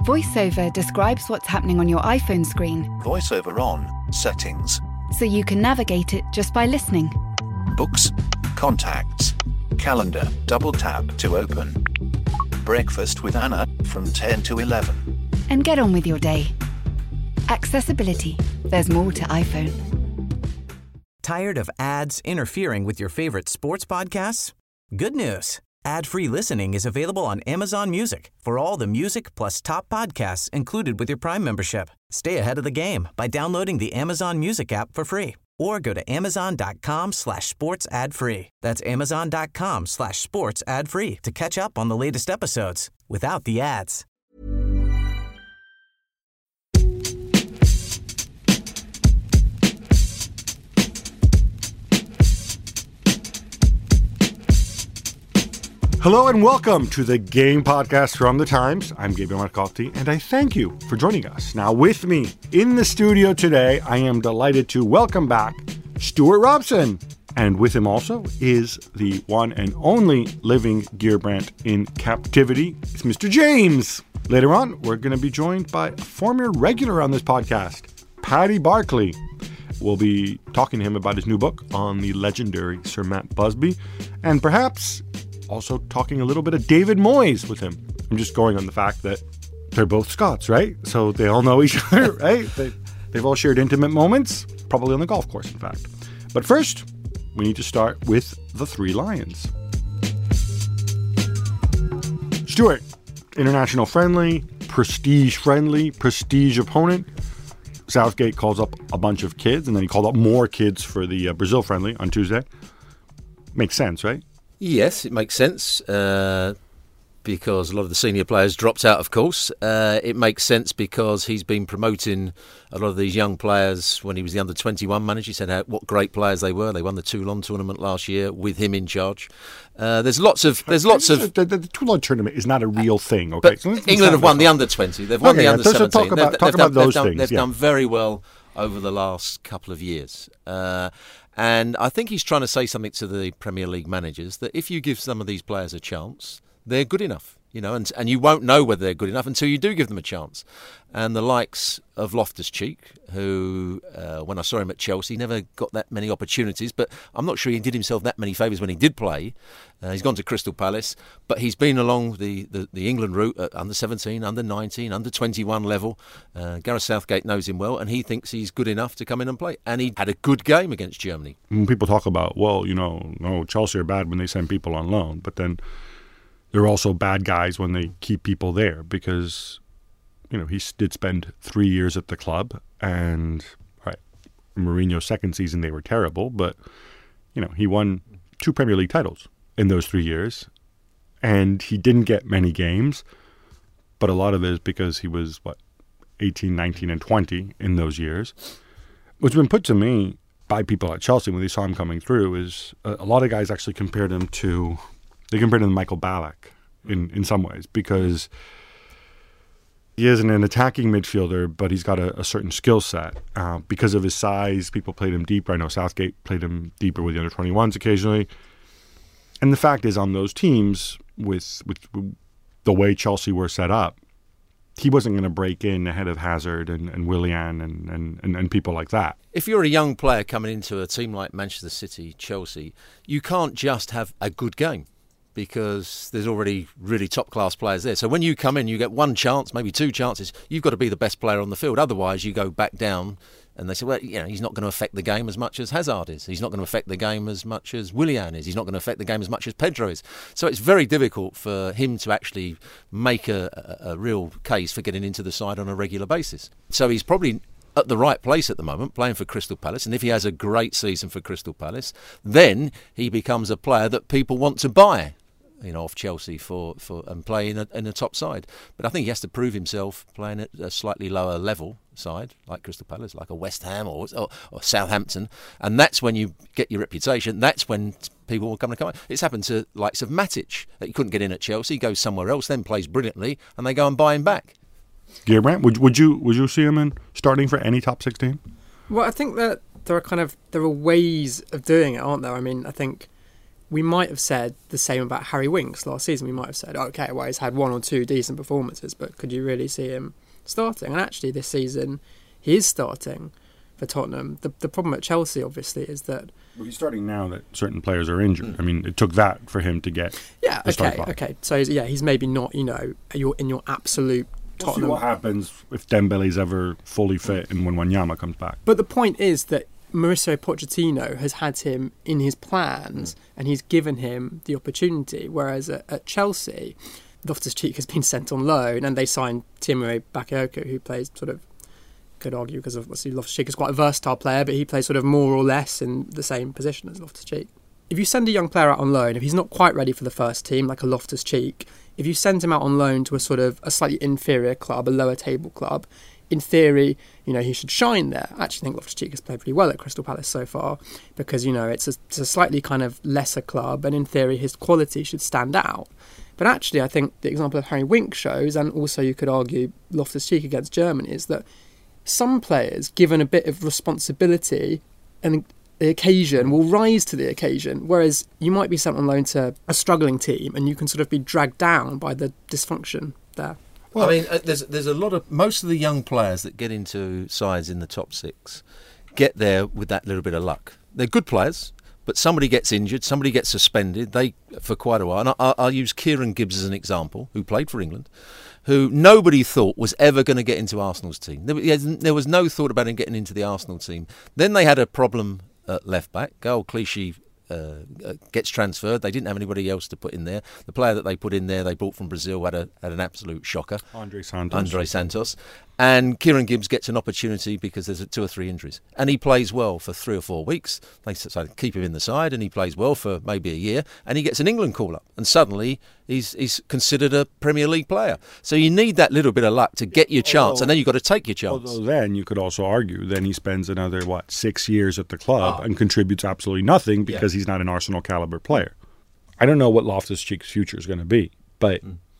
VoiceOver describes what's happening on your iPhone screen, VoiceOver on, settings, so you can navigate it just by listening. books, contacts, calendar, double tap to open. Breakfast with Anna from 10 to 11. And get on with your day. Accessibility. There's more to iPhone. Tired of ads interfering with your favorite sports podcasts? Good news. Ad-free listening is available on Amazon Music for all the music plus top podcasts included with your Prime membership. Stay ahead of the game by downloading the Amazon Music app for free or go to amazon.com/sports ad free. That's amazon.com/sports ad free to catch up on the latest episodes without the ads. Hello and welcome to the Game Podcast from The Times. I'm Gabriel Marcotti, and I thank you for joining us. Now, with me in the studio today, I am delighted to welcome back Stuart Robson. And with him also is the one and only living Gearbrandt in captivity. It's Mr. James. Later on, we're going to be joined by a former regular on this podcast, Paddy Barclay. We'll be talking to him about his new book on the legendary Sir Matt Busby, and perhaps also talking a little bit of David Moyes with him. I'm just going on the fact that they're both Scots, right? So they all know each other, right? They've all shared intimate moments, probably on the golf course, in fact. But first, we need to start with the Three Lions. Stuart, international friendly, prestige opponent. Southgate calls up a bunch of kids, and then he called up more kids for the Brazil friendly on Tuesday. Makes sense, right? Yes, it makes sense because a lot of the senior players dropped out, of course. It makes sense because he's been promoting a lot of these young players when he was the under-21 manager. He said what great players they were. They won the Toulon tournament last year with him in charge. There's lots of. The Toulon tournament is not a real thing. Okay, but England have won the under-20. They've won the under-17. Talk about those things. They've done very well over the last couple of years. And I think he's trying to say something to the Premier League managers that if you give some of these players a chance, they're good enough, and you won't know whether they're good enough until you do give them a chance. And the likes of Loftus-Cheek, who, when I saw him at Chelsea, never got that many opportunities, but I'm not sure he did himself that many favours when he did play. He's gone to Crystal Palace, but he's been along the England route at under-17, under-19, under-21 level. Gareth Southgate knows him well, and he thinks he's good enough to come in and play. And he had a good game against Germany. When people talk about, Chelsea are bad when they send people on loan, but then they're also bad guys when they keep people there because, he did spend 3 years at the club, and Mourinho's second season they were terrible, but, he won 2 Premier League titles in those 3 years, and he didn't get many games, but a lot of it is because he was, 18, 19, and 20 in those years. What's been put to me by people at Chelsea when they saw him coming through is a lot of guys actually compared him to Michael Ballack in some ways, because he isn't an attacking midfielder, but he's got a certain skill set. Because of his size, people played him deeper. I know Southgate played him deeper with the under-21s occasionally. And the fact is, on those teams, with the way Chelsea were set up, he wasn't going to break in ahead of Hazard and Willian and people like that. If you're a young player coming into a team like Manchester City, Chelsea, you can't just have a good game, because there's already really top-class players there. So when you come in, you get one chance, maybe 2 chances. You've got to be the best player on the field. Otherwise, you go back down, and they say, he's not going to affect the game as much as Hazard is. He's not going to affect the game as much as Willian is. He's not going to affect the game as much as Pedro is. So it's very difficult for him to actually make a real case for getting into the side on a regular basis. So he's probably at the right place at the moment, playing for Crystal Palace, and if he has a great season for Crystal Palace, then he becomes a player that people want to buy, off Chelsea for and play in a top side. But I think he has to prove himself playing at a slightly lower level side, like Crystal Palace, like a West Ham or Southampton, and that's when you get your reputation. That's when people will come. It's happened to likes of Matic, that he couldn't get in at Chelsea, goes somewhere else, then plays brilliantly, and they go and buy him back. Gearbrandt, would you see him in starting for any top 16? Well, I think that there are ways of doing it, aren't there? I mean, I think we might have said the same about Harry Winks last season. We might have said, okay, well, he's had 1 or 2 decent performances, but could you really see him starting? And actually this season he is starting for Tottenham. The problem at Chelsea, obviously, is that... Well, he's starting now that certain players are injured. I mean, it took that for him to get the start block. Okay. So, yeah, he's maybe not, in your absolute Tottenham... We'll see what happens if Dembele's ever fully fit and when Wanyama comes back. But the point is that Mauricio Pochettino has had him in his plans and he's given him the opportunity, whereas at Chelsea, Loftus-Cheek has been sent on loan and they signed Tiémoué Bakayoko, who plays sort of... could argue because obviously Loftus-Cheek is quite a versatile player, but he plays sort of more or less in the same position as Loftus-Cheek. If you send a young player out on loan, if he's not quite ready for the first team, like a Loftus-Cheek, if you send him out on loan to a sort of a slightly inferior club, a lower table club, in theory, he should shine there. I actually think Loftus-Cheek has played pretty well at Crystal Palace so far because, it's a slightly kind of lesser club and in theory his quality should stand out. But actually I think the example of Harry Winks shows, and also you could argue Loftus-Cheek against Germany, is that some players, given a bit of responsibility and the occasion, will rise to the occasion, whereas you might be sent on loan to a struggling team and you can sort of be dragged down by the dysfunction there. Well, I mean, there's a lot of... Most of the young players that get into sides in the top 6 get there with that little bit of luck. They're good players, but somebody gets injured, somebody gets suspended for quite a while. And I'll use Kieran Gibbs as an example, who played for England, who nobody thought was ever going to get into Arsenal's team. There was no thought about him getting into the Arsenal team. Then they had a problem at left-back. Gaël Clichy gets transferred. They didn't have anybody else to put in there. The player that they put in there, they brought from Brazil, had an absolute shocker. Andre Santos. And Kieran Gibbs gets an opportunity because there's 2 or 3 injuries. And he plays well for 3 or 4 weeks. They decided to keep him in the side, and he plays well for maybe a year. And he gets an England call-up. And suddenly he's considered a Premier League player. So you need that little bit of luck to get your chance, and then you've got to take your chance. Although then you could also argue then he spends another, 6 years at the club and contributes absolutely nothing because he's not an Arsenal caliber player. I don't know what Loftus-Cheek's future is going to be, but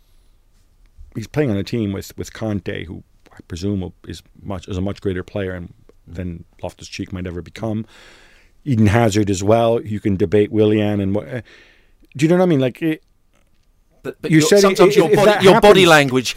he's playing on a team with Conte, who I presume is a much greater player than Loftus-Cheek might ever become. Eden Hazard as well. You can debate Willian and what. Do you know what I mean? Like, but sometimes your body language.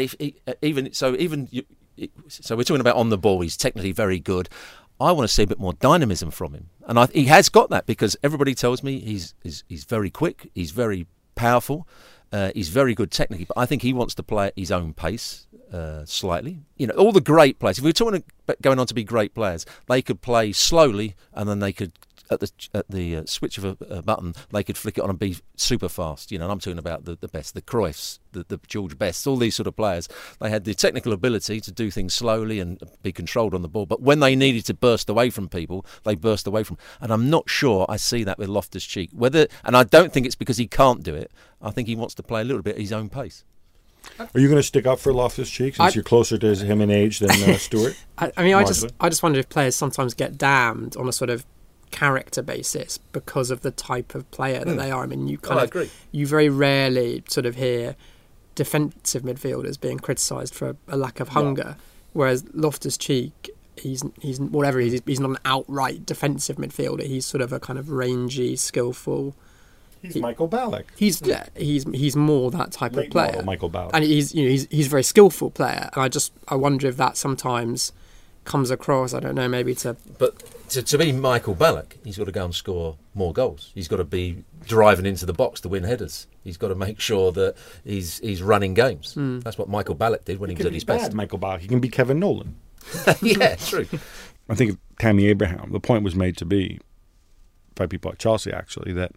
So we're talking about on the ball. He's technically very good. I want to see a bit more dynamism from him, and he has got that because everybody tells me he's very quick. He's very powerful. He's very good technically, but I think he wants to play at his own pace slightly. All the great players, if we're talking about going on to be great players, they could play slowly and then they could, at the switch of a button, they could flick it on and be super fast. And I'm talking about the best, the Cruyffs, the George Bests, all these sort of players. They had the technical ability to do things slowly and be controlled on the ball, but when they needed to burst away from people, they burst away from. And I'm not sure I see that with Loftus-Cheek. And I don't think it's because he can't do it. I think he wants to play a little bit at his own pace. Are you going to stick up for Loftus-Cheek since you're closer to him in age than Stuart? I just wonder if players sometimes get damned on a sort of character basis because of the type of player that they are. I mean, you very rarely sort of hear defensive midfielders being criticised for a lack of hunger, whereas Loftus-Cheek, he's whatever he's not an outright defensive midfielder. He's sort of a kind of rangy, skillful. He's Michael Ballack. He's more that type of player. Michael Ballack, and he's a very skillful player. And I wonder if that sometimes comes across. I don't know, maybe But to be Michael Ballack, he's got to go and score more goals. He's got to be driving into the box to win headers. He's got to make sure that he's running games. That's what Michael Ballack did when he was at his best. Michael Ballack, he can be Kevin Nolan. Yeah, true. I think of Tammy Abraham. The point was made to be by people at Chelsea, actually, that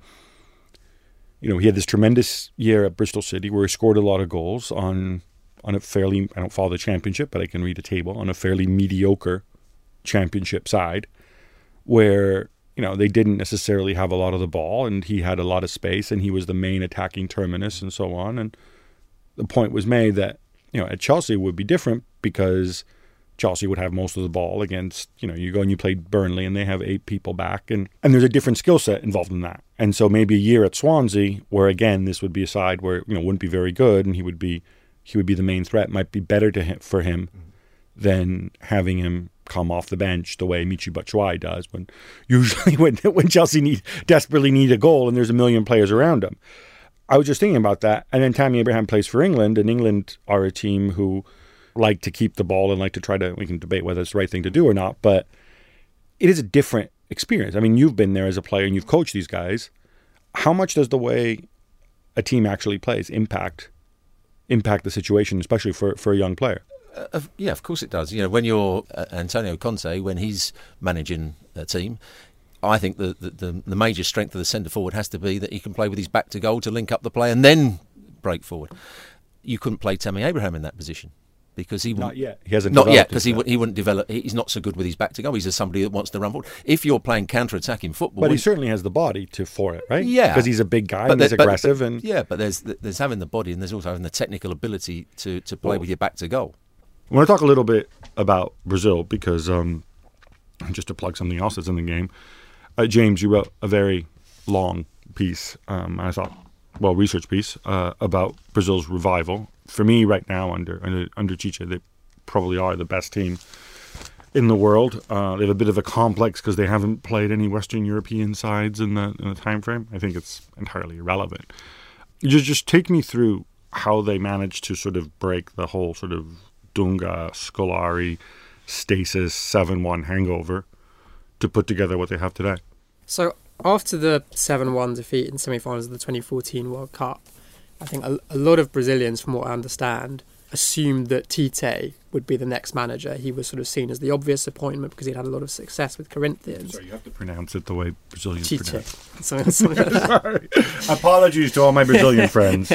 he had this tremendous year at Bristol City where he scored a lot of goals on a fairly, I don't follow the championship, but I can read a table, on a fairly mediocre championship side where, they didn't necessarily have a lot of the ball and he had a lot of space and he was the main attacking terminus and so on. And the point was made that, at Chelsea it would be different because Chelsea would have most of the ball against, you go and you play Burnley and they have 8 people back and there's a different skill set involved in that. And so maybe a year at Swansea where, again, this would be a side where, wouldn't be very good and he would be the main threat, might be better for him than having him come off the bench the way Michy Batshuayi does when Chelsea desperately need a goal and there's a million players around them. I was just thinking about that. And then Tammy Abraham plays for England, and England are a team who like to keep the ball and like to try to, we can debate whether it's the right thing to do or not, but it is a different experience. I mean, you've been there as a player and you've coached these guys. How much does the way a team actually plays impact the situation, especially for a young player? Yeah, of course it does. When you're Antonio Conte, when he's managing a team, I think the major strength of the centre forward has to be that he can play with his back to goal to link up the play and then break forward. You couldn't play Tammy Abraham in that position because he not yet. He hasn't. Not yet, because he wouldn't develop. He's not so good with his back to goal. He's just somebody that wants to run forward. If you're playing counter-attacking football, but he certainly has the body for it, right? Yeah, because he's a big guy and he's aggressive. But there's having the body and there's also having the technical ability to play with your back to goal. I want to talk a little bit about Brazil because just to plug something else that's in the game. James, you wrote a very long piece, I thought, research piece about Brazil's revival. For me, right now, under Tite, they probably are the best team in the world. They have a bit of a complex because they haven't played any Western European sides in the time frame. I think it's entirely irrelevant. Just take me through how they managed to sort of break the whole sort of Dunga, Scolari, stasis, 7-1 hangover to put together what they have today. So after the 7-1 defeat in semi-finals of the 2014 World Cup, I think a lot of Brazilians, from what I understand, assumed that Tite would be the next manager. He was sort of seen as the obvious appointment because he'd had a lot of success with Corinthians. Sorry, you have to pronounce it the way Brazilians Tite. pronounce it. Sorry. Apologies to all my Brazilian friends.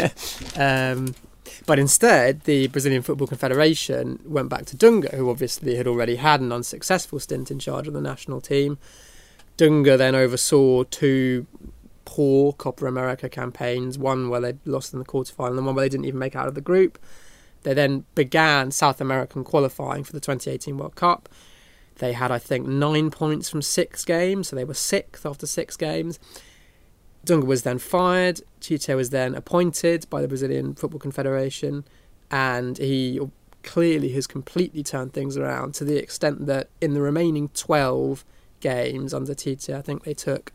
But instead, the Brazilian Football Confederation went back to Dunga, who obviously had already had an unsuccessful stint in charge of the national team. Dunga then oversaw 2 poor Copa America campaigns, one where they lost in the quarterfinal and one where they didn't even make out of the group. They then began South American qualifying for the 2018 World Cup. They had, I think, 9 points from 6 games, so they were 6th after 6 games. Dunga was then fired. Tite was then appointed by the Brazilian Football Confederation, and he clearly has completely turned things around to the extent that in the remaining 12 games under Tite, I think they took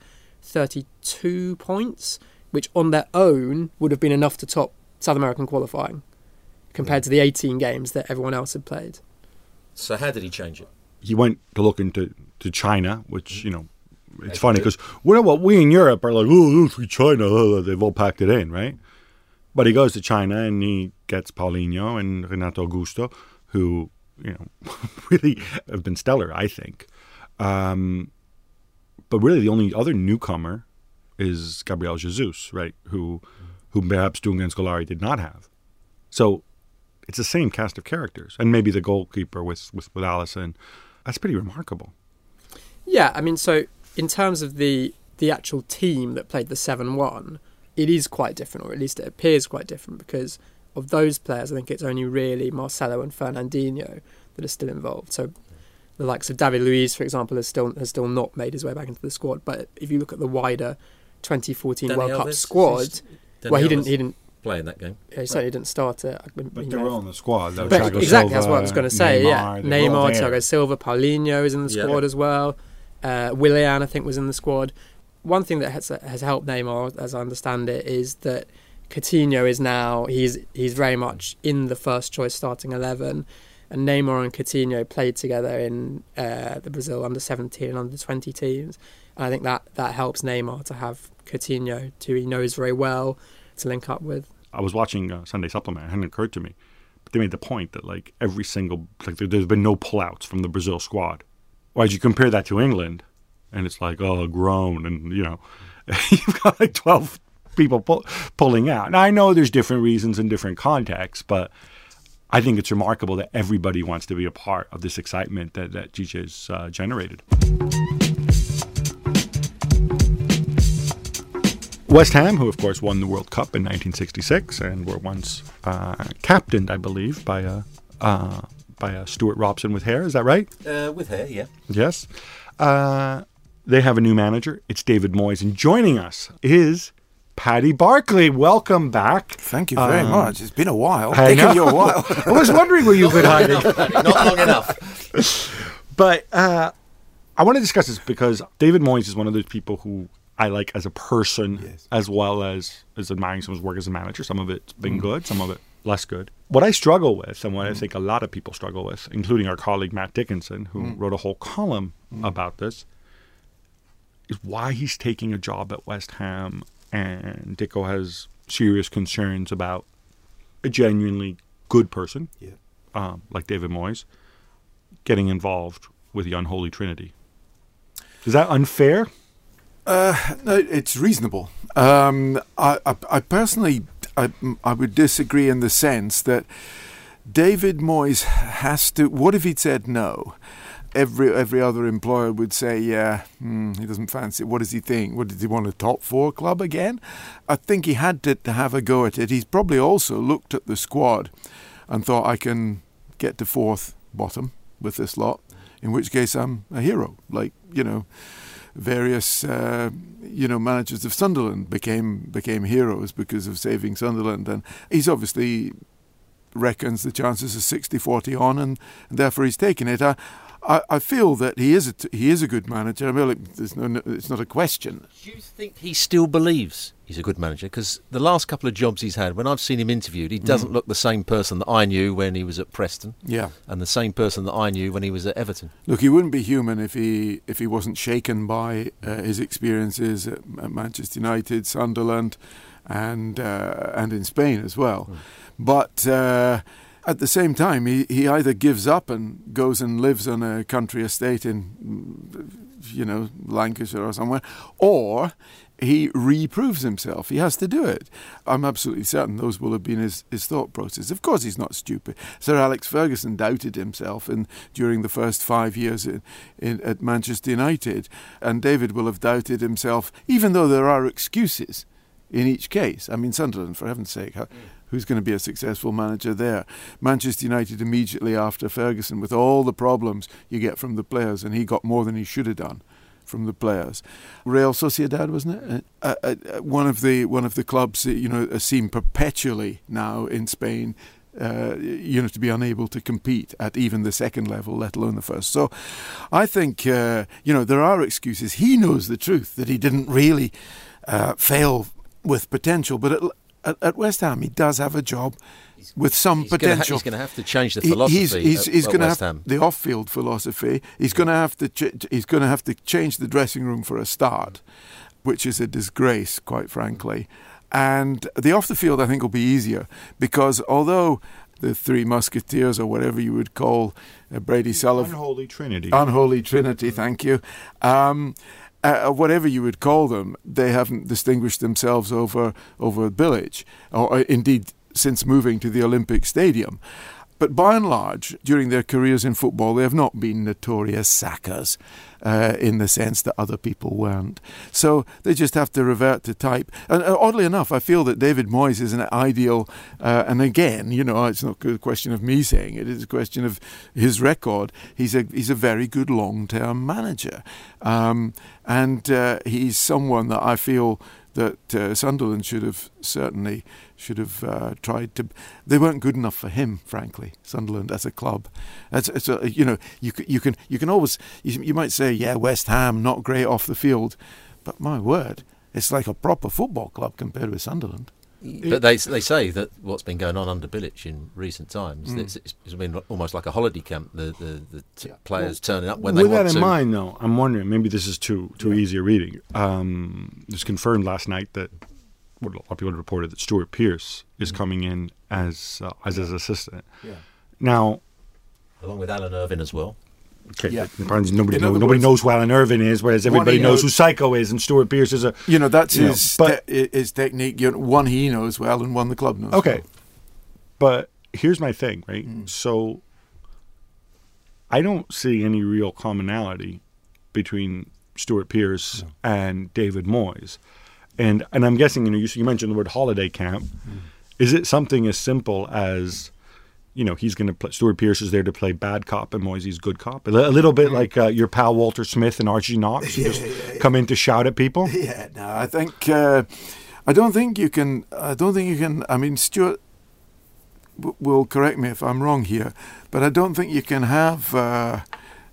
32 points, which on their own would have been enough to top South American qualifying compared to the 18 games that everyone else had played. So how did he change it? He went to look into China, which, it's funny because we in Europe are like, oh, China, they've all packed it in, right? But he goes to China and he gets Paulinho and Renato Augusto, who, really have been stellar, I think. But really the only other newcomer is Gabriel Jesus, right? Who perhaps Dunga and Scolari did not have. So it's the same cast of characters. And maybe the goalkeeper with Alisson. That's pretty remarkable. Yeah, I mean, so in terms of the actual team that played the 7-1, it is quite different, or at least it appears quite different, because of those players, I think it's only really Marcelo and Fernandinho that are still involved. So the likes of David Luiz, for example, has still not made his way back into the squad. But if you look at the wider 2014 Dani World Alves, Cup squad, he didn't play in that game. Yeah, he certainly didn't start it. But they're all in the squad. Exactly, that's what I was going to say. Neymar, Thiago Silva, Paulinho is in the squad as well. Willian, I think, was in the squad. One thing that has helped Neymar, as I understand it, is that Coutinho is now he's very much in the first choice starting 11, and Neymar and Coutinho played together in the Brazil under-17 and under-20 teams, and I think that helps Neymar to have Coutinho, who he knows very well, to link up with. I was watching Sunday Supplement. It hadn't occurred to me, but they made the point that every single there's been no pullouts from the Brazil squad. Whereas you compare that to England, and it's grown, and you've got 12 people pulling out. Now I know there's different reasons and different contexts, but I think it's remarkable that everybody wants to be a part of this excitement that Tite has generated. West Ham, who of course won the World Cup in 1966 and were once captained, I believe, by Stuart Robson with hair. Is that right? With hair, yeah. Yes. They have a new manager. It's David Moyes. And joining us is Paddy Barclay. Welcome back. Thank you very much. It's been a while. I know. You a while. I was wondering where you've been hiding. Not long enough. But I want to discuss this because David Moyes is one of those people who I like as a person, Yes. as well as admiring some of his work as a manager. Some of it's been good, some of it less good. What I struggle with, and what I think a lot of people struggle with, including our colleague Matt Dickinson, who wrote a whole column about this, is why he's taking a job at West Ham, and Dicko has serious concerns about a genuinely good person, like David Moyes, getting involved with the unholy trinity. Is that unfair? No, it's reasonable. I personally, I would disagree in the sense that David Moyes has to. What if he'd said no? Every other employer would say, yeah, he doesn't fancy it. What does he think? What, did he want a top four club again? I think he had to have a go at it. He's probably also looked at the squad and thought, I can get to fourth bottom with this lot, in which case I'm a hero. Like, various managers of Sunderland became heroes because of saving Sunderland, and he's obviously reckons the chances are 60-40 on, and therefore he's taken it. I feel that he is a good manager. I mean, it's not a question. Do you think he still believes he's a good manager? Because the last couple of jobs he's had, when I've seen him interviewed, he doesn't look the same person that I knew when he was at Preston. Yeah, and the same person that I knew when he was at Everton. Look, he wouldn't be human if he wasn't shaken by his experiences at Manchester United, Sunderland, and in Spain as well. But at the same time, he either gives up and goes and lives on a country estate in, Lancashire or somewhere, or he reproves himself. He has to do it. I'm absolutely certain those will have been his thought process. Of course, he's not stupid. Sir Alex Ferguson doubted himself during the first 5 years at Manchester United, and David will have doubted himself, even though there are excuses in each case. I mean, Sunderland, for heaven's sake, who's going to be a successful manager there? Manchester United immediately after Ferguson, with all the problems you get from the players, and he got more than he should have done from the players. Real Sociedad, wasn't it? One of the clubs, seem perpetually now in Spain, to be unable to compete at even the second level, let alone the first. So I think, there are excuses. He knows the truth, that he didn't really fail with potential, but at West Ham he does have a job with some potential. He's going to have to change the philosophy. He's going to West have Ham. the off-field philosophy. He's going to have to change the dressing room for a start, which is a disgrace, quite frankly. And the off the field, I think, will be easier because although the Three Musketeers, or whatever you would call Brady Sullivan, Unholy Trinity. Unholy Trinity. Thank you. Whatever you would call them, they haven't distinguished themselves over Bilic, or indeed since moving to the Olympic Stadium. But by and large, during their careers in football, they have not been notorious sackers in the sense that other people weren't. So they just have to revert to type. And oddly enough, I feel that David Moyes is an ideal, and again, it's not a question of me saying it, it's a question of his record. He's a very good long-term manager. And he's someone that I feel that Sunderland should have tried to. They weren't good enough for him, frankly. Sunderland as a club, you can always you might say, yeah, West Ham not great off the field, but my word, it's like a proper football club compared with Sunderland. But they say that what's been going on under Bilic in recent times, it's been almost like a holiday camp. The players turning up when they want to. With that in mind, though, I'm wondering, maybe this is too easy a reading. It was confirmed last night that a lot of people reported that Stuart Pearce is coming in as his assistant. Yeah. Now, along with Alan Irvine as well. Okay, nobody knows who Alan Irvine is, whereas everybody knows who Psycho is, and Stuart Pearce is a. That's his technique. One he knows well, and one the club knows. Okay, well. But here's my thing, right? So I don't see any real commonality between Stuart Pearce and David Moyes, and I'm guessing you mentioned the word holiday camp. Is it something as simple as? He's going to play. Stuart Pearce is there to play bad cop, and Moyes good cop. A little bit like your pal Walter Smith and Archie Knox, who just come in to shout at people. Yeah, no, I think I don't think you can. I mean, Stuart will correct me if I'm wrong here, but I don't think you can have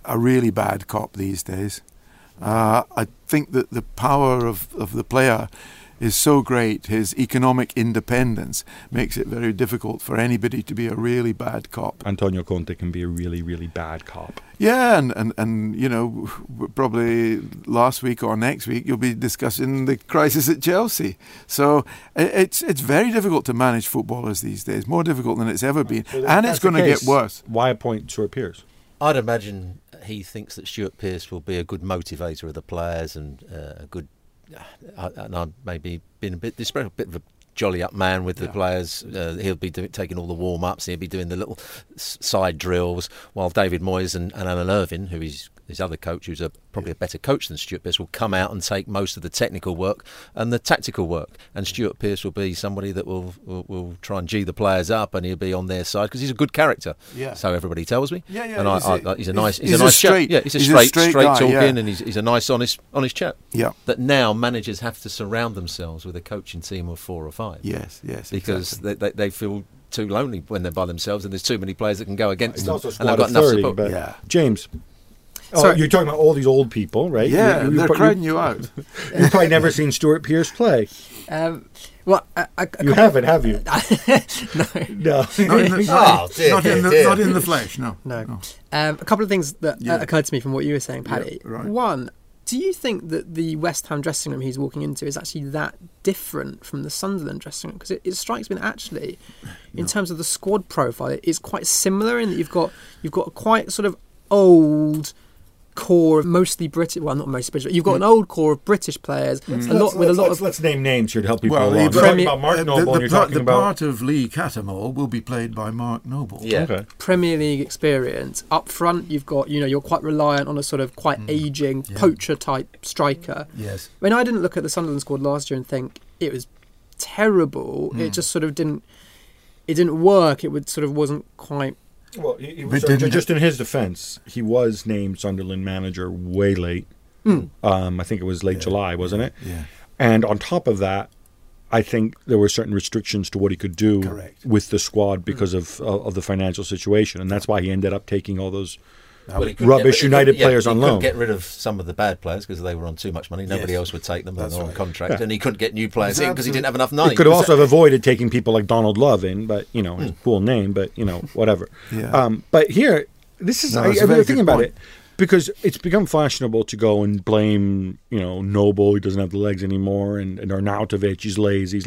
a really bad cop these days. I think that the power of the player is so great. His economic independence makes it very difficult for anybody to be a really bad cop. Antonio Conte can be a really, really bad cop. Yeah, and you know, probably last week or next week you'll be discussing the crisis at Chelsea. So it's very difficult to manage footballers these days, more difficult than it's ever been, and it's going to get worse. Why appoint Stuart Pearce? I'd imagine he thinks that Stuart Pearce will be a good motivator of the players and a good. And I maybe been a bit of a jolly up man with the players. He'll be taking all the warm ups. He'll be doing the little side drills, while David Moyes and Alan Irvine, who is his other coach, who's probably a better coach than Stuart Pearce, will come out and take most of the technical work and the tactical work. And Stuart Pearce will be somebody that will try and G the players up, and he'll be on their side because he's a good character. Yeah. So everybody tells me. Yeah. And he's a nice chap. Yeah, he's a straight guy, talking, and he's a nice, honest chap. Yeah. That now managers have to surround themselves with a coaching team of 4 or 5. Yes. Because exactly. they feel too lonely when they're by themselves, and there's too many players that can go against them, also and they've got enough support. But James. You're talking about all these old people, right? Yeah, they're crowding you out. You've probably never seen Stuart Pearce play. Well, you haven't, have you? No. Not in the flesh, no. A couple of things that occurred to me from what you were saying, Paddy. Yeah, right. One, do you think that the West Ham dressing room he's walking into is actually that different from the Sunderland dressing room? Because it strikes me that actually, in terms of the squad profile, it's quite similar in that you've got a quite sort of old core of mostly British, well, not mostly British, but you've got an old core of British players. Let's name names here to help people along. You're talking about Mark Noble, and you're talking about... part of Lee Cattermole will be played by Mark Noble. Yeah. Okay. Premier League experience. Up front, you've got, you're quite reliant on a sort of quite ageing poacher-type striker. Yes. I mean, I didn't look at the Sunderland squad last year and think it was terrible. It just sort of didn't work. It wasn't quite... Well, just in his defence, he was named Sunderland manager way late. I think it was late July, wasn't it? Yeah. And on top of that, I think there were certain restrictions to what he could do with the squad because of the financial situation, and that's why he ended up taking all those rubbish United players on loan. He couldn't get rid of some of the bad players because they were on too much money. Nobody else would take them. They were on contract, and he couldn't get new players in because he didn't have enough money. He could also have avoided taking people like Donald Love in, but cool name, but whatever. Yeah. But here, this is I've been thinking about it because it's become fashionable to go and blame Noble. He doesn't have the legs anymore, and Arnautovic, he's lazy.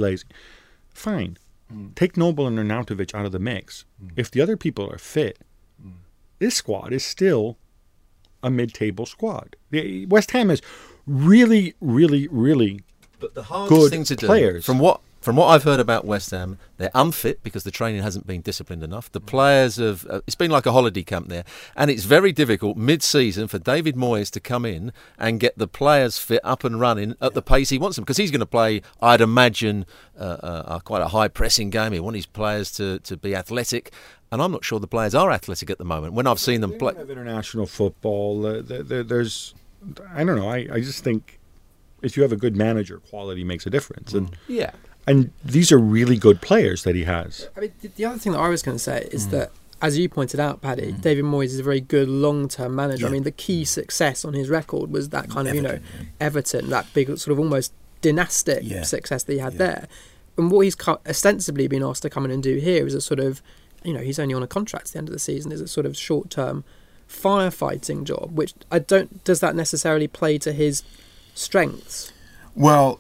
Fine, take Noble and Arnautovic out of the mix. If the other people are fit. This squad is still a mid-table squad. The West Ham is really, really, really but the hardest good thing to do, players. From what I've heard about West Ham, they're unfit because the training hasn't been disciplined enough. The players have... it's been like a holiday camp there. And it's very difficult mid-season for David Moyes to come in and get the players fit up and running at the pace he wants them. Because he's going to play, I'd imagine, quite a high-pressing game. He wants his players to be athletic. And I'm not sure the players are athletic at the moment. When I've seen them play... Of international football, there's... I don't know. I just think if you have a good manager, quality makes a difference. And these are really good players that he has. I mean, the other thing that I was going to say is that, as you pointed out, Paddy, David Moyes is a very good long-term manager. I mean, the key success on his record was that kind of, Everton, that big sort of almost dynastic success that he had there. And what he's ostensibly been asked to come in and do here is a sort of... he's only on a contract at the end of the season, is a sort of short-term firefighting job, which does that necessarily play to his strengths? Well,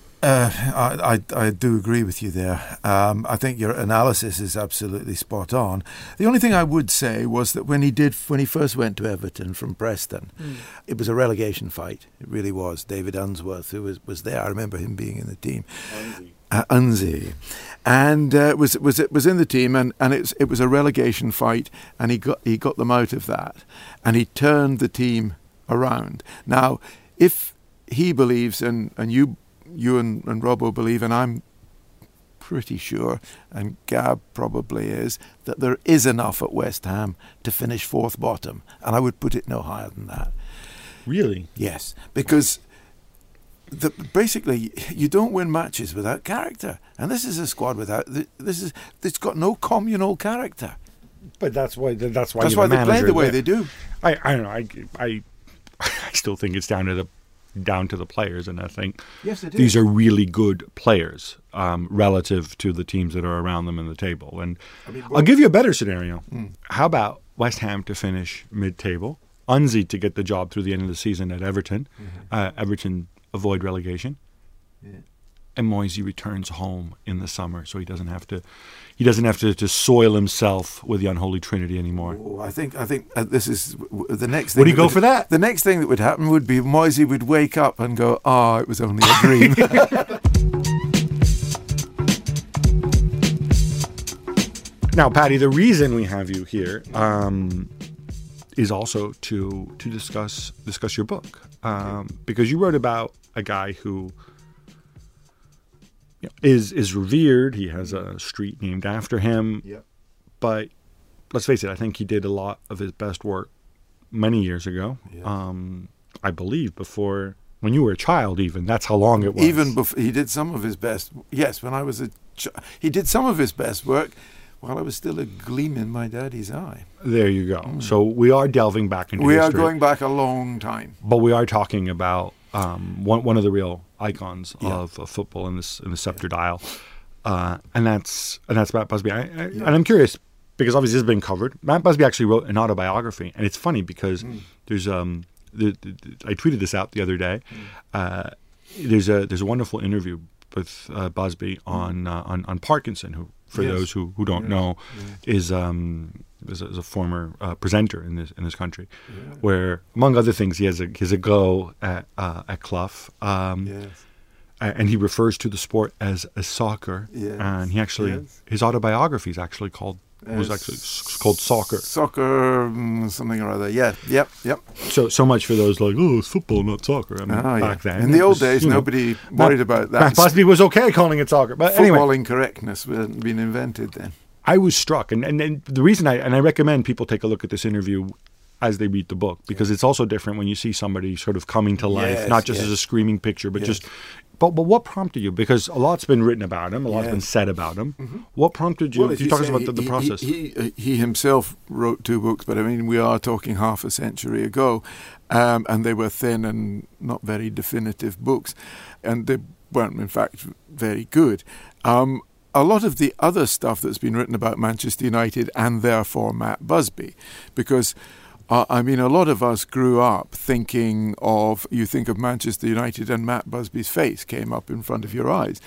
I do agree with you there. I think your analysis is absolutely spot on. The only thing I would say was that when he first went to Everton from Preston, it was a relegation fight. It really was. David Unsworth, who was there, I remember him being in the team. Unzi, and it was in the team, and it was a relegation fight, and he got them out of that, and he turned the team around. Now, if he believes, and you and Robbo believe, and I'm pretty sure, and Gab probably is, that there is enough at West Ham to finish fourth bottom, and I would put it no higher than that. Really? Yes, because. Basically, you don't win matches without character, and this is a squad it's got no communal character. But that's why the That's why they play manager the way there. they do. I don't know. I still think it's down to the players, and I think Yes, it these are really good players relative to the teams that are around them in the table. And I'll give you a better scenario. How about West Ham to finish mid-table, Unzi to get the job through the end of the season at Everton, Everton avoid relegation, and Moisey returns home in the summer, so he doesn't have to soil himself with the unholy trinity anymore. Oh, I think this is the next thing. Would he go for that? The next thing that would happen would be Moisey would wake up and go, "Ah, it was only a dream." Now, Paddy, the reason we have you here is also to discuss your book, because you wrote about a guy who is revered. He has a street named after him. Yep. But let's face it, I think he did a lot of his best work many years ago. Yeah. I believe before, when you were a child even. That's how long it was. Even before he did some of his best. Yes, when I was he did some of his best work while I was still a gleam in my daddy's eye. There you go. So we are delving back into We history. are going back a long time. But we are talking about one of the real icons of football in the scepter dial, and that's Matt Busby. And I'm curious because obviously this has been covered. Matt Busby actually wrote an autobiography, and it's funny because there's I tweeted this out the other day. There's a wonderful interview with Busby on Parkinson, who for those who don't know is a former presenter in this country, where among other things he has a go at Clough, and he refers to the sport as soccer, and he actually his autobiography is actually called Soccer. Soccer, something or other. Yeah, yep. So much for those like, oh, it's football, not soccer. I mean, back then. In the old days, nobody worried about that. Matt Busby was okay calling it soccer, but anyway, footballing correctness hadn't been invented then. I was struck, and the reason I recommend people take a look at this interview as they read the book, because it's also different when you see somebody sort of coming to life, not just as a screaming picture, but just. But what prompted you? Because a lot's been written about him, a lot's been said about him. What prompted you? You talk about the process. He himself wrote 2 books, but I mean, we are talking half a century ago, and they were thin and not very definitive books, and they weren't, in fact, very good. A lot of the other stuff that's been written about Manchester United and therefore Matt Busby, because I mean, a lot of us grew up thinking of, you think of Manchester United and Matt Busby's face came up in front of your eyes.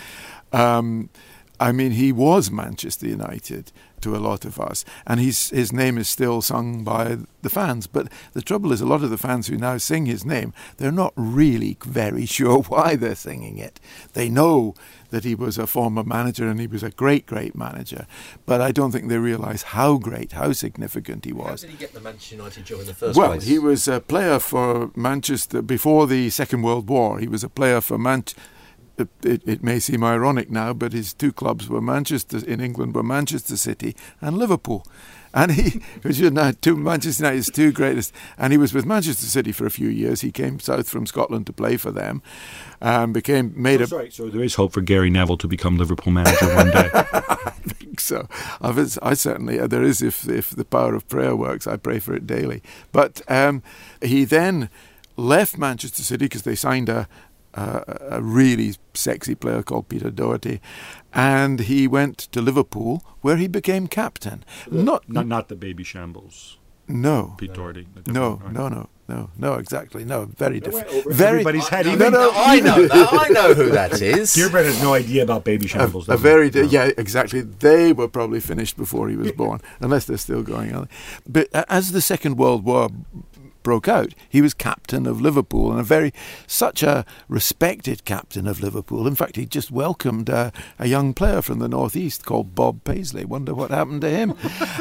I mean, he was Manchester United to a lot of us, and his name is still sung by the fans. But the trouble is, a lot of the fans who now sing his name, they're not really very sure why they're singing it. They know that he was a former manager and he was a great, great manager, but I don't think they realise how great, how significant he was. How did he get the Manchester United job in the first place? Well, he was a player for Manchester before the Second World War. He was a player for Manchester. It may seem ironic now, but his 2 clubs were in England were Manchester City and Liverpool. And Manchester United's 2 greatest. And he was with Manchester City for a few years. He came south from Scotland to play for them, and So there is hope for Gary Neville to become Liverpool manager one day. I think so. I certainly there is if the power of prayer works. I pray for it daily. But he then left Manchester City because they signed a really sexy player called Peter Doherty, and he went to Liverpool where he became captain. Not the baby shambles. No. Pete Doherty. No, exactly. No, very different. Everybody's head. I know that. I know who that is. Dearbrand has no idea about baby shambles. Yeah, exactly. They were probably finished before he was born, unless they're still going on. But as the Second World War broke out, he was captain of Liverpool, and such a respected captain of Liverpool. In fact, he just welcomed a young player from the northeast called Bob Paisley. Wonder what happened to him.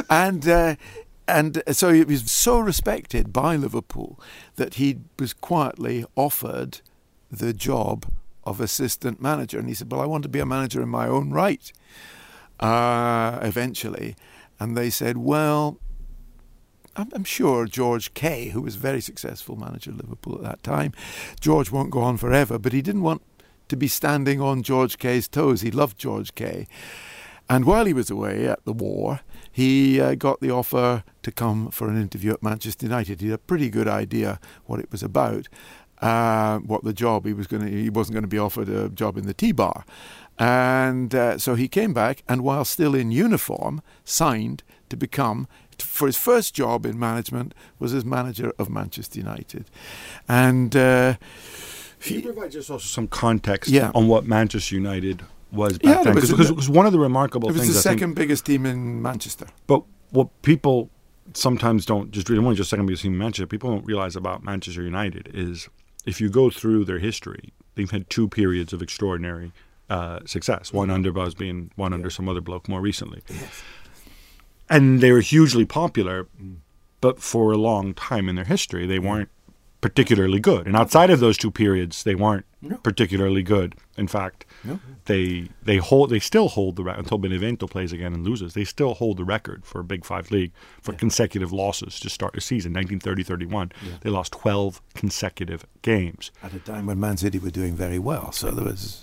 And so he was so respected by Liverpool that he was quietly offered the job of assistant manager, and he said, well, I want to be a manager in my own right eventually. And they said, well, I'm sure George Kay, who was a very successful manager of Liverpool at that time, George won't go on forever, but he didn't want to be standing on George Kay's toes. He loved George Kay. And while he was away at the war, he got the offer to come for an interview at Manchester United. He had a pretty good idea what it was about, what the job he wasn't going to be offered a job in the T-bar. And so he came back, and while still in uniform, signed to become, for his first job in management, was as manager of Manchester United. And Can you provide just also some context on what Manchester United was back then? Because one of the remarkable things, it was the second biggest team in Manchester. But what people sometimes don't just read, just second biggest team in Manchester, people don't realize about Manchester United is if you go through their history, they've had two periods of extraordinary success, one under Busby and one under some other bloke more recently. Yes. And they were hugely popular, but for a long time in their history, they weren't particularly good. And outside of those two periods, they weren't particularly good. In fact, they still hold the record until Benevento plays again and loses. They still hold the record for a Big Five league for consecutive losses to start a season. 1930-31, they lost 12 games at a time when Man City were doing very well. So there was,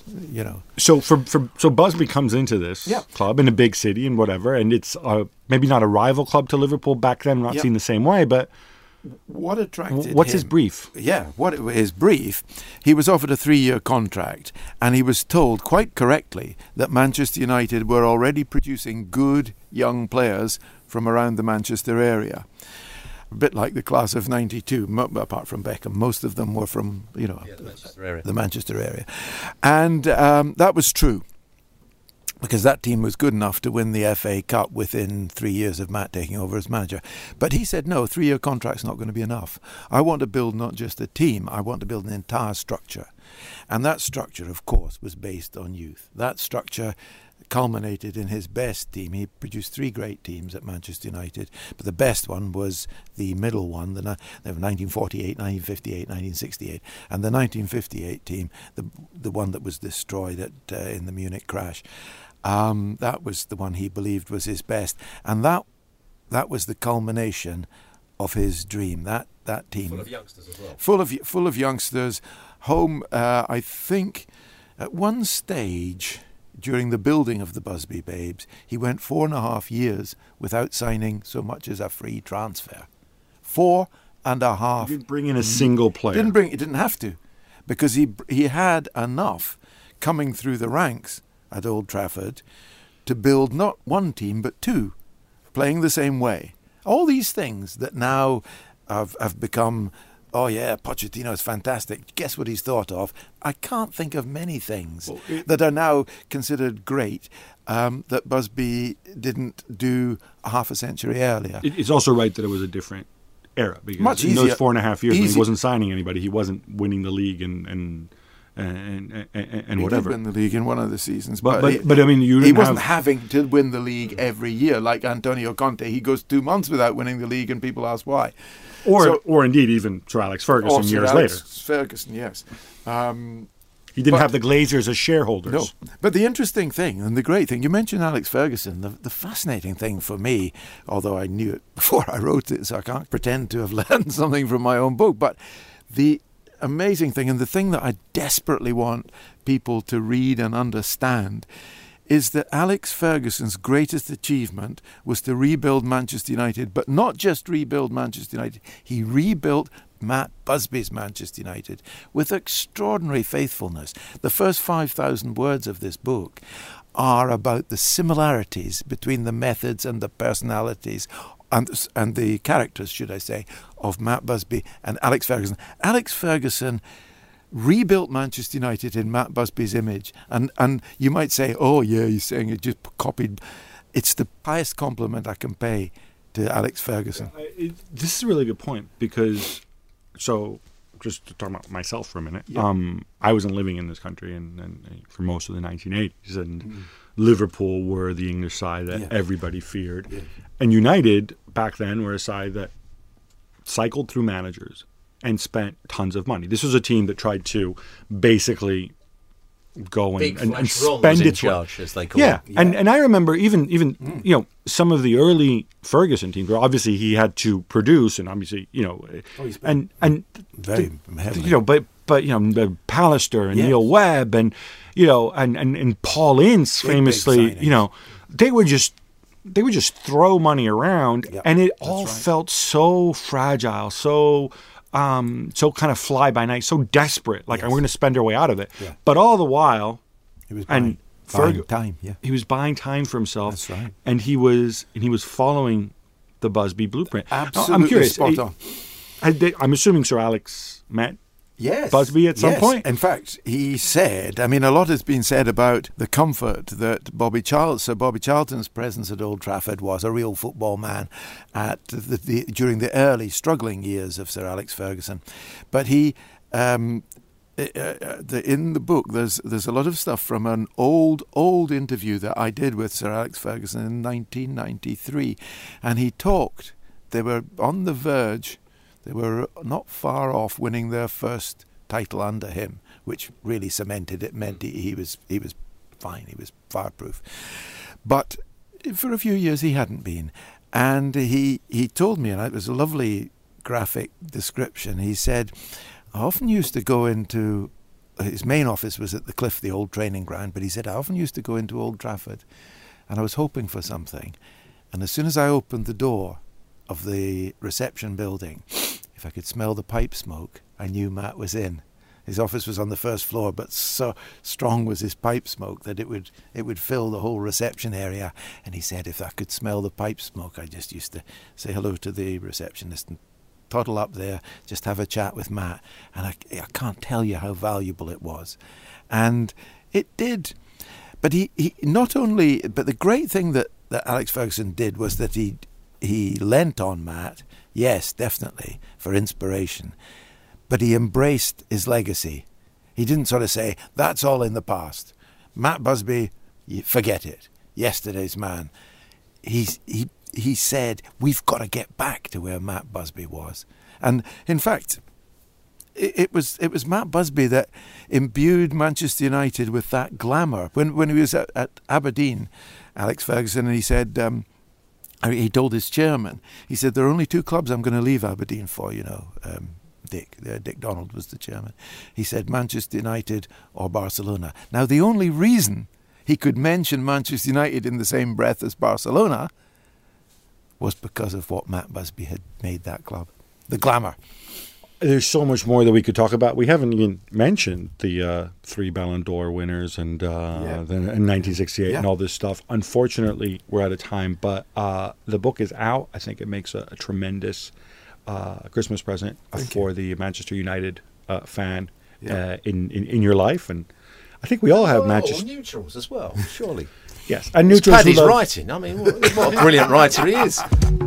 So Busby comes into this club in a big city and whatever, and it's maybe not a rival club to Liverpool back then, not seen the same way, but. What attracted What's him, his brief? Yeah, his brief, he was offered a 3-year contract, and he was told quite correctly that Manchester United were already producing good young players from around the Manchester area. A bit like the class of 92, apart from Beckham. Most of them were from, the Manchester area. And that was true, because that team was good enough to win the FA Cup within 3 years of Matt taking over as manager. But he said, no, 3-year contract's not going to be enough. I want to build not just a team, I want to build an entire structure. And that structure, of course, was based on youth. That structure culminated in his best team. He produced 3 great teams at Manchester United, but the best one was the middle one, the 1948, 1958, 1968. And the 1958 team, the one that was destroyed in the Munich crash, that was the one he believed was his best, and that was the culmination of his dream. That team, full of youngsters as well. Full of youngsters. Home, I think, at one stage during the building of the Busby Babes, he went 4.5 years without signing so much as a free transfer. 4.5. He didn't bring in a single player. He didn't have to, because he had enough coming through the ranks at Old Trafford to build not one team but 2, playing the same way. All these things that now have become, oh yeah, Pochettino is fantastic. Guess what he's thought of? I can't think of many things that are now considered great that Busby didn't do a half a century earlier. It's also right that it was a different era, because much in easier, those 4.5 years when he wasn't signing anybody, he wasn't winning the league and whatever. He did win the league in one of the seasons, but I mean, he wasn't having to win the league every year like Antonio Conte. He goes 2 months without winning the league, and people ask why. Or indeed even Sir Alex Ferguson years later. Ferguson, yes. He didn't have the Glazers as shareholders. No, but the interesting thing and the great thing, you mentioned Alex Ferguson, the fascinating thing for me, although I knew it before I wrote it, so I can't pretend to have learned something from my own book, but the amazing thing, and the thing that I desperately want people to read and understand, is that Alex Ferguson's greatest achievement was to rebuild Manchester United, but not just rebuild Manchester United. He rebuilt Matt Busby's Manchester United with extraordinary faithfulness. The first 5,000 words of this book are about the similarities between the methods and the personalities and the characters, should I say, of Matt Busby and Alex Ferguson. Alex Ferguson rebuilt Manchester United in Matt Busby's image. And you might say, oh yeah, he's saying it just copied. It's the highest compliment I can pay to Alex Ferguson. This is a really good point, because, so just to talk about myself for a minute, I wasn't living in this country and for most of the 1980s, and Liverpool were the English side that everybody feared. Yeah. And United, back then, were a side that cycled through managers and spent tons of money. This was a team that tried to basically go and spend its charge, as they call it. Yeah, and I remember even some of the early Ferguson teams where obviously he had to produce, and obviously and very heavily. But Pallister and Neil Webb and Paul Ince famously, they would just throw money around, Yep, and it that's all right. felt so fragile, so kind of fly by night, so desperate. Like, Yes. we're going to spend our way out of it. Yeah. But all the while, He was and buying time. Yeah, he was buying time for himself. That's right. And he was following the Busby blueprint. Now, absolutely I'm curious. spot on. I'm assuming Sir Alex met Yes. Busby at some Yes. point? In fact, he said, I mean, a lot has been said about the comfort that Sir Bobby Charlton's presence at Old Trafford was, a real football man during the early struggling years of Sir Alex Ferguson. But he, in the book, there's a lot of stuff from an old interview that I did with Sir Alex Ferguson in 1993. And he talked, they were on the verge. They were not far off winning their first title under him, which really cemented it. Meant he was fine. He was fireproof. But for a few years he hadn't been, and he told me, and it was a lovely graphic description. He said, I often used to go into his main office was at the Cliff, the old training ground. But he said, I often used to go into Old Trafford, and I was hoping for something, and as soon as I opened the door of the reception building, if I could smell the pipe smoke, I knew Matt was in. His office was on the first floor, but so strong was his pipe smoke that it would fill the whole reception area. And he said, if I could smell the pipe smoke, I just used to say hello to the receptionist and toddle up there, just have a chat with Matt. And I can't tell you how valuable it was. And it did. But he not only, but the great thing that Alex Ferguson did was that he lent on Matt, yes, definitely, for inspiration, but he embraced his legacy. He didn't sort of say, that's all in the past. Matt Busby, forget it. Yesterday's man. He said, we've got to get back to where Matt Busby was. And in fact, it was Matt Busby that imbued Manchester United with that glamour. When he was at Aberdeen, Alex Ferguson, and he said, he told his chairman, he said, there are only two clubs I'm going to leave Aberdeen for, Dick Donald was the chairman. He said Manchester United or Barcelona. Now, the only reason he could mention Manchester United in the same breath as Barcelona was because of what Matt Busby had made that club. The glamour. There's so much more that we could talk about. We haven't even mentioned the 3 Ballon d'Or winners and in 1968 and all this stuff. Unfortunately, we're out of time, but the book is out. I think it makes a tremendous Christmas present for the Manchester United fan in your life. And I think we all have Manchester... neutrals as well, surely. Yes, and It's neutrals. Paddy's writing. I mean, what a brilliant writer he is.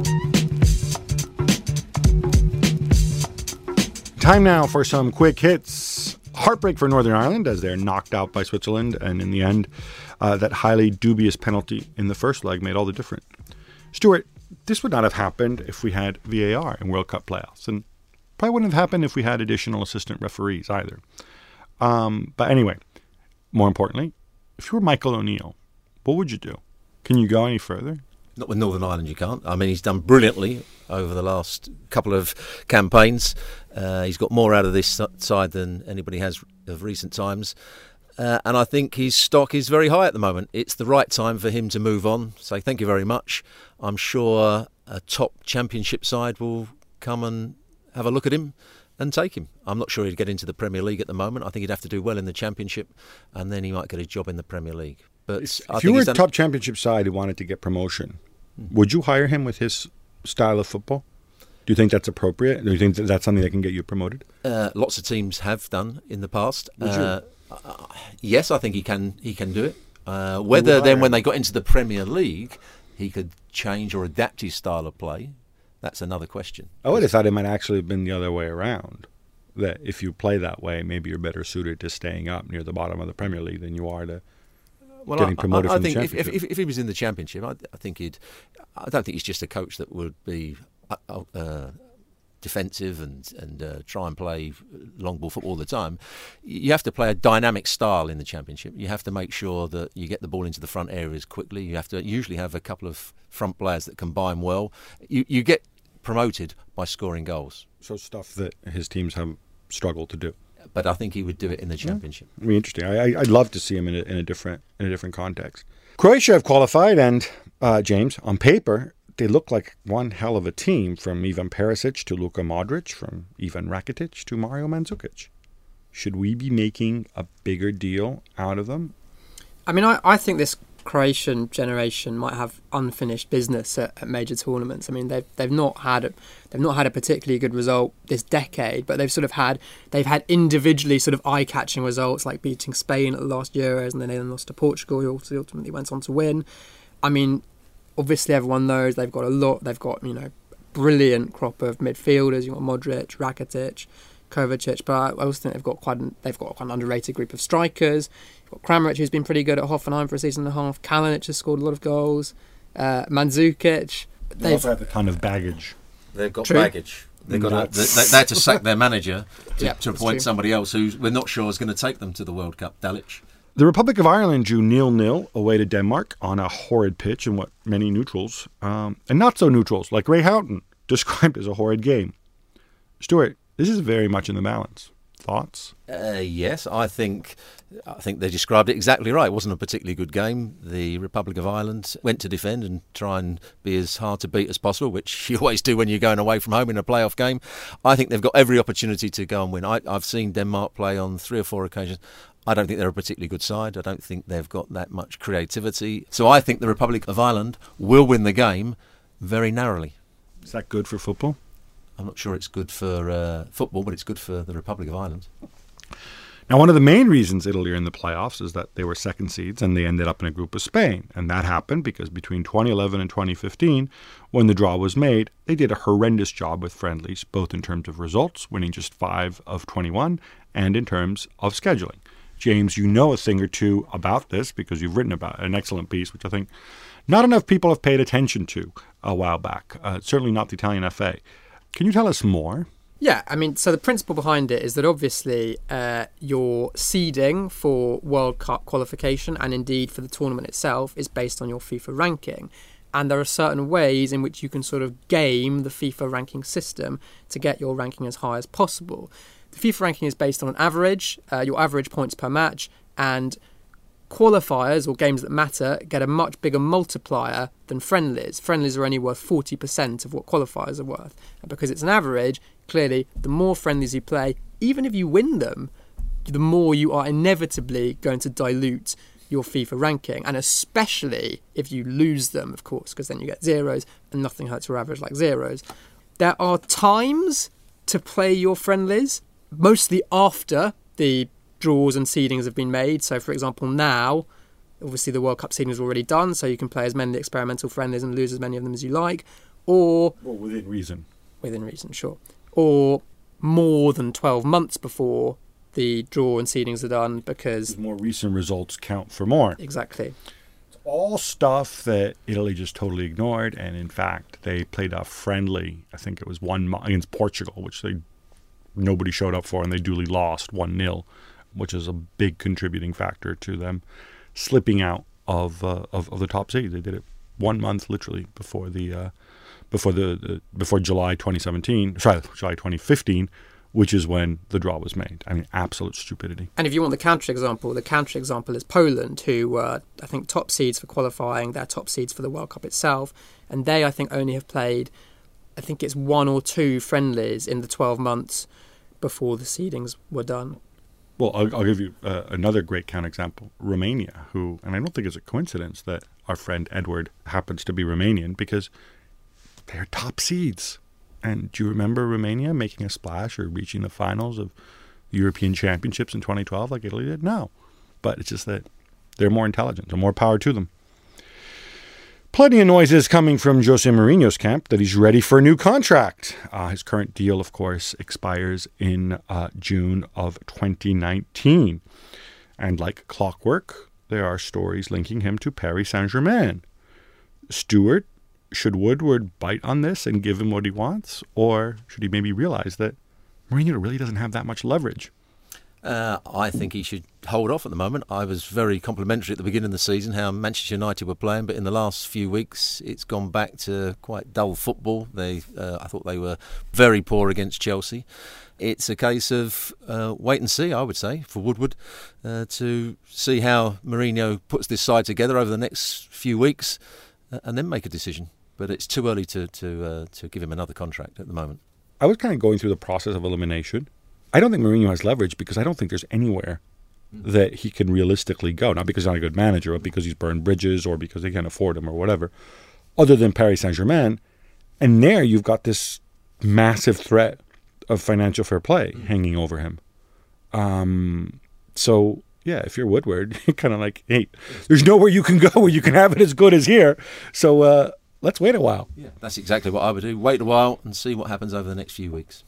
Time now for some quick hits. Heartbreak for Northern Ireland as they're knocked out by Switzerland, and in the end, that highly dubious penalty in the first leg made all the difference. Stuart, this would not have happened if we had VAR in World Cup playoffs, and probably wouldn't have happened if we had additional assistant referees either. But anyway, more importantly, if you were Michael O'Neill, what would you do? Can you go any further? Not with Northern Ireland, you can't. I mean, he's done brilliantly over the last couple of campaigns. He's got more out of this side than anybody has of recent times. And I think his stock is very high at the moment. It's the right time for him to move on. So thank you very much. I'm sure a top championship side will come and have a look at him and take him. I'm not sure he'd get into the Premier League at the moment. I think he'd have to do well in the Championship, and then he might get a job in the Premier League. But if you were a top championship side who wanted to get promotion, would you hire him with his style of football? Do you think that's appropriate? Do you think that's something that can get you promoted? Lots of teams have done in the past. Would you? Yes, I think he can do it. Whether then when they got into the Premier League, he could change or adapt his style of play, that's another question. I would have thought it might actually have been the other way around. That if you play that way, maybe you're better suited to staying up near the bottom of the Premier League than you are to getting promoted from the Championship. I think if he was in the Championship, I don't think he's just a coach that would be defensive and try and play long ball football all the time. You have to play a dynamic style in the Championship. You have to make sure that you get the ball into the front areas quickly. You have to usually have a couple of front players that combine well. You get promoted by scoring goals. So stuff that his teams have struggled to do. But I think he would do it in the Championship. It'd be interesting. I'd love to see him in a different context. Croatia have qualified, and James, on paper, they look like one hell of a team, from Ivan Perisic to Luka Modric, from Ivan Rakitic to Mario Mandzukic. Should we be making a bigger deal out of them? I mean, I think this Croatian generation might have unfinished business at major tournaments. I mean, they've not had a particularly good result this decade, but they've had individually sort of eye-catching results, like beating Spain at the last Euros, and then they lost to Portugal, who ultimately went on to win. I mean, obviously everyone knows they've got brilliant crop of midfielders. You've got Modric, Rakitic, Kovacic, but I also think they've got quite an underrated group of strikers. You've got Kramaric, who's been pretty good at Hoffenheim for a season and a half. Kalinic has scored a lot of goals. Mandzukic. They also have a ton of baggage. They've got baggage. They had to sack their manager to appoint somebody else who we're not sure is going to take them to the World Cup, Dalic. The Republic of Ireland drew 0-0 away to Denmark on a horrid pitch in what many neutrals, and not so neutrals, like Ray Houghton, described as a horrid game. Stuart, this is very much in the balance. Thoughts? Yes, I think they described it exactly right. It wasn't a particularly good game. The Republic of Ireland went to defend and try and be as hard to beat as possible, which you always do when you're going away from home in a playoff game. I think they've got every opportunity to go and win. I've seen Denmark play on 3 or 4 occasions. I don't think they're a particularly good side. I don't think they've got that much creativity. So I think the Republic of Ireland will win the game very narrowly. Is that good for football? I'm not sure it's good for football, but it's good for the Republic of Ireland. Now, one of the main reasons Italy are in the playoffs is that they were second seeds and they ended up in a group of Spain. And that happened because between 2011 and 2015, when the draw was made, they did a horrendous job with friendlies, both in terms of results, winning just 5 of 21, and in terms of scheduling. James, you know a thing or two about this because you've written about an excellent piece, which I think not enough people have paid attention to a while back, certainly not the Italian FA. Can you tell us more? Yeah, I mean, so the principle behind it is that obviously your seeding for World Cup qualification and indeed for the tournament itself is based on your FIFA ranking. And there are certain ways in which you can sort of game the FIFA ranking system to get your ranking as high as possible. The FIFA ranking is based on an average, your average points per match, and qualifiers, or games that matter, get a much bigger multiplier than friendlies. Friendlies are only worth 40% of what qualifiers are worth. And because it's an average, clearly, the more friendlies you play, even if you win them, the more you are inevitably going to dilute your FIFA ranking, and especially if you lose them, of course, because then you get zeros, and nothing hurts your average like zeros. There are times to play your friendlies, mostly after the draws and seedings have been made. So, for example, now, obviously the World Cup seeding is already done, so you can play as many experimental friendlies and lose as many of them as you like, or... Well, within reason. Within reason, sure. Or more than 12 months before the draw and seedings are done, because... more recent results count for more. Exactly. It's all stuff that Italy just totally ignored, and in fact, they played a friendly, I think it was against Portugal, which nobody showed up for, and they duly lost 1-0, which is a big contributing factor to them slipping out of the top seed. They did it 1 month literally before July 2015, which is when the draw was made. I mean, absolute stupidity. And if you want the counterexample is Poland, who were, I think, top seeds for qualifying. They're top seeds for the World Cup itself, and they, I think, only have played, I think it's 1 or 2 friendlies in the 12 months before the seedings were done. Well, I'll give you another great counterexample, Romania, who, and I don't think it's a coincidence that our friend Edward happens to be Romanian, because they're top seeds. And do you remember Romania making a splash or reaching the finals of the European Championships in 2012 like Italy did? No. But it's just that they're more intelligent, and more power to them. Plenty of noises coming from Jose Mourinho's camp that he's ready for a new contract. His current deal, of course, expires in June of 2019. And like clockwork, there are stories linking him to Paris Saint-Germain. Stuart, should Woodward bite on this and give him what he wants? Or should he maybe realize that Mourinho really doesn't have that much leverage? I think he should hold off at the moment. I was very complimentary at the beginning of the season how Manchester United were playing, but in the last few weeks it's gone back to quite dull football. I thought they were very poor against Chelsea. It's a case of wait and see, I would say, for Woodward to see how Mourinho puts this side together over the next few weeks and then make a decision. But it's too early to give him another contract at the moment. I was kind of going through the process of elimination. I don't think Mourinho has leverage because I don't think there's anywhere that he can realistically go. Not because he's not a good manager, but because he's burned bridges or because they can't afford him or whatever, other than Paris Saint-Germain. And there you've got this massive threat of financial fair play hanging over him. So, yeah, if you're Woodward, you're kind of like, hey, there's nowhere you can go where you can have it as good as here. So let's wait a while. Yeah, that's exactly what I would do. Wait a while and see what happens over the next few weeks.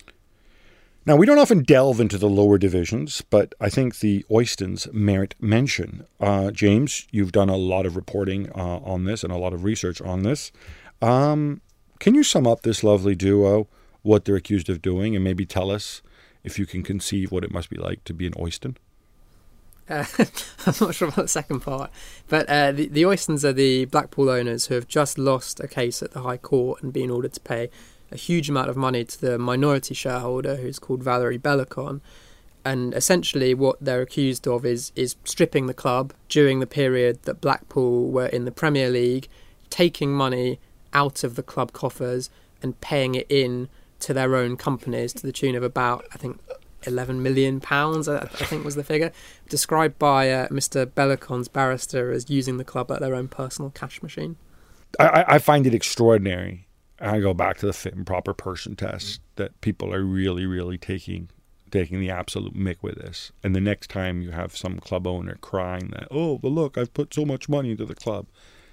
Now, we don't often delve into the lower divisions, but I think the Oystons merit mention. James, you've done a lot of reporting on this and a lot of research on this. Can you sum up this lovely duo, what they're accused of doing, and maybe tell us if you can conceive what it must be like to be an Oyston? I'm not sure about the second part, but the Oystons are the Blackpool owners who have just lost a case at the High Court and been ordered to pay a huge amount of money to the minority shareholder who's called Valerie Bellicon. And essentially what they're accused of is stripping the club during the period that Blackpool were in the Premier League, taking money out of the club coffers and paying it in to their own companies to the tune of about, I think, £11 million, I think was the figure, described by Mr. Bellicon's barrister as using the club at their own personal cash machine. I find it extraordinary. I go back to the fit and proper person test that people are really, really taking the absolute mick with this. And the next time you have some club owner crying that, oh, but look, I've put so much money into the club.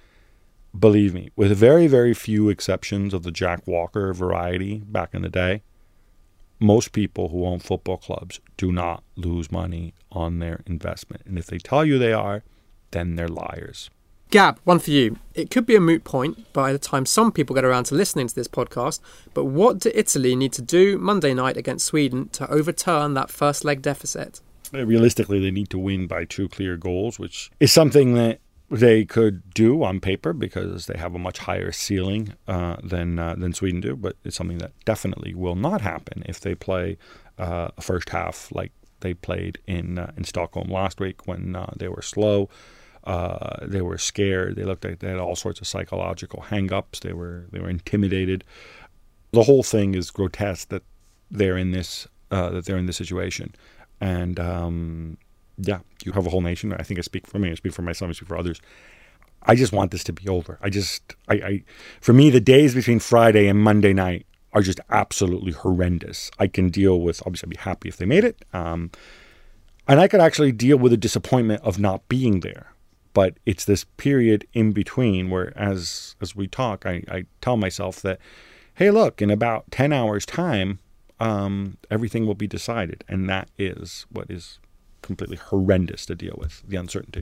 Believe me, with very, very few exceptions of the Jack Walker variety back in the day, most people who own football clubs do not lose money on their investment. And if they tell you they are, then they're liars. Gab, one for you. It could be a moot point by the time some people get around to listening to this podcast, but what do Italy need to do Monday night against Sweden to overturn that first leg deficit? Realistically, they need to win by 2 clear goals, which is something that they could do on paper because they have a much higher ceiling than Sweden do, but it's something that definitely will not happen if they play a first half like they played in Stockholm last week when they were slow. They were scared. They looked like they had all sorts of psychological hang-ups. They were intimidated. The whole thing is grotesque that they're in this situation. And yeah, you have a whole nation. I think I speak for me. I speak for myself. I speak for others. I just want this to be over. For me, the days between Friday and Monday night are just absolutely horrendous. I can deal with. Obviously, I'd be happy if they made it, and I could actually deal with the disappointment of not being there. But it's this period in between where, as we talk, I tell myself that, hey, look, in about 10 hours' time, everything will be decided. And that is what is completely horrendous to deal with, the uncertainty.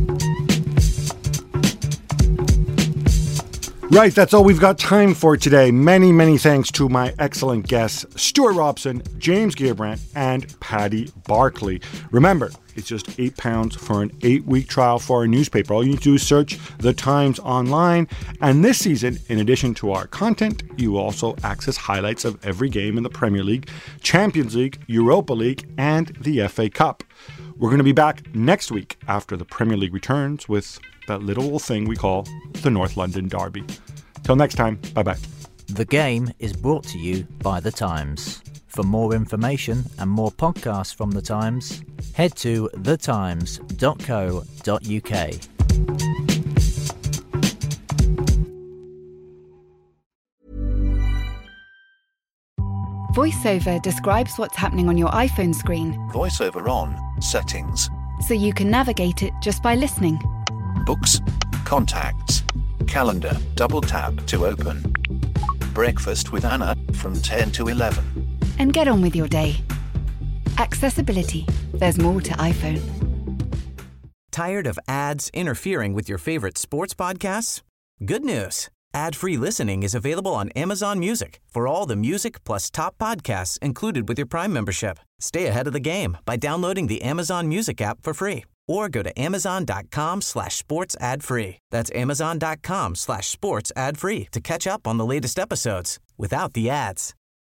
Right, that's all we've got time for today. Many, many thanks to my excellent guests, Stuart Robson, James Gearbrandt, and Paddy Barclay. Remember, it's just £8 for an 8-week trial for our newspaper. All you need to do is search The Times online. And this season, in addition to our content, you will also access highlights of every game in the Premier League, Champions League, Europa League, and the FA Cup. We're going to be back next week after the Premier League returns with that little thing we call the North London Derby. Till next time, bye-bye. The Game is brought to you by The Times. For more information and more podcasts from The Times, head to thetimes.co.uk. VoiceOver describes what's happening on your iPhone screen, VoiceOver on, settings, so you can navigate it just by listening. books, contacts, calendar, double tap to open. Breakfast with Anna from 10 to 11. And get on with your day. Accessibility. There's more to iPhone. Tired of ads interfering with your favorite sports podcasts? Good news. Ad-free listening is available on Amazon Music for all the music plus top podcasts included with your Prime membership. Stay ahead of the game by downloading the Amazon Music app for free or go to amazon.com/sports ad free. That's amazon.com/sports ad free to catch up on the latest episodes without the ads.